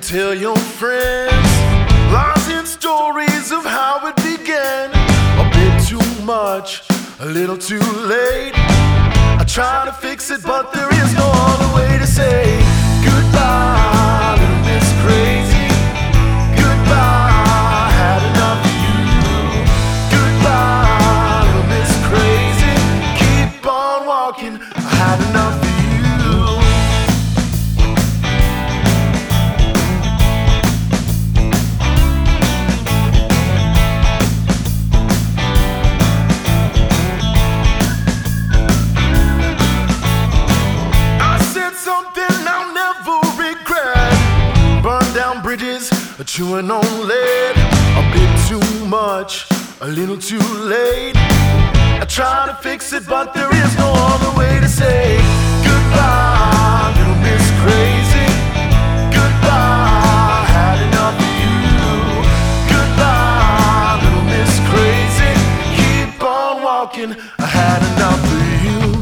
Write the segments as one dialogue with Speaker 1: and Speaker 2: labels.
Speaker 1: tell your friends lies and stories of how it began. A bit too much, a little too late. I try to fix it, but there is no other way to say goodbye, little Miss Crazy. Goodbye, had enough of you. Goodbye, little Miss Crazy. Keep on walking, I had enough of you. Bridges, chewing on lead. A bit too much, a little too late. I try to fix it, but there is no other way to say goodbye, little Miss Crazy. Goodbye, had enough of you. Goodbye, little Miss Crazy. Keep on walking, I had enough of you.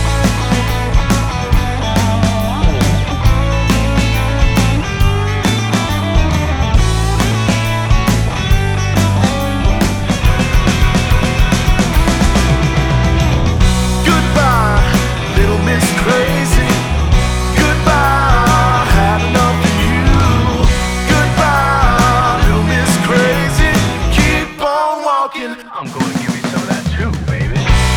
Speaker 2: I'm gonna give you some of that too, baby.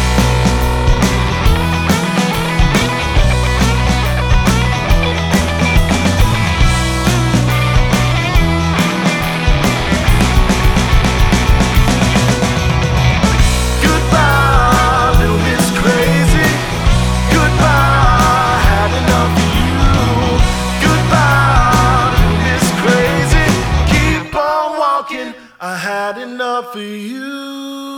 Speaker 1: Goodbye, little Miss Crazy. Goodbye, had enough of you. Goodbye, little Miss Crazy. Keep on walking, I had enough of you.